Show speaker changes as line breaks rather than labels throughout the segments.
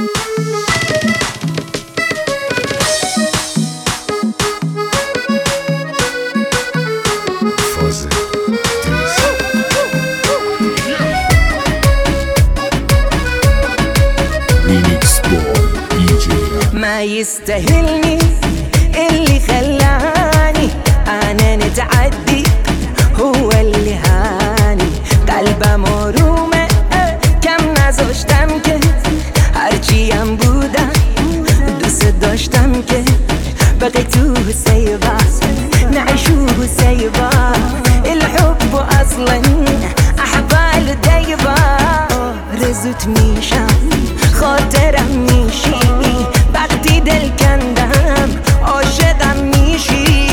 ما يستاهلني اللي خلاني انا نتعدي، هو اللي هاني قلبه مرومه کم نذاشتم که هرچی هم بودم دوست داشتم که بقي تو سيبا نعيشو سيبا الحب اصلا احبال دايبا رزت میشم خاطرم میشی وقتی دل کندم عاشقم میشی.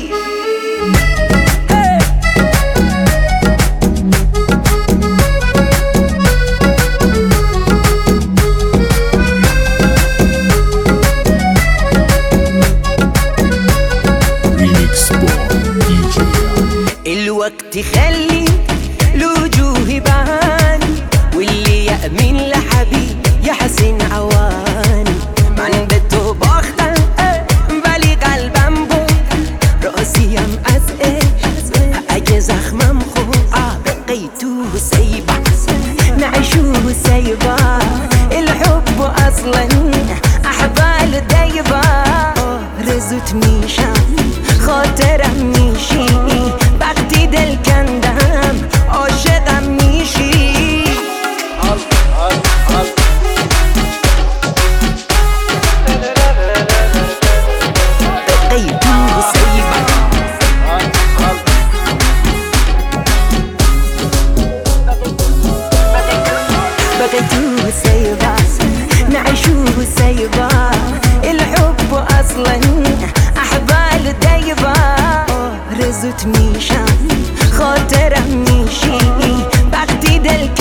الوقت يخلي الوجوه يبان، واللي يأمن لحبيب يحسن عواني من بتو باختم ولی قلبم بود راسیم از عشق اگه زخمم خود بقي تو سيبا نعيشو سيبا الحب اصلا احبال دايبا رزت میشم خاطرم میشی وقتی دل کندم عاشقم میشی. بقي تو سيبا بقي تو سيبا نعيشو سيبا الحب اصلا احبال دايبا رزت میشم خاطرم میشی وقتی دل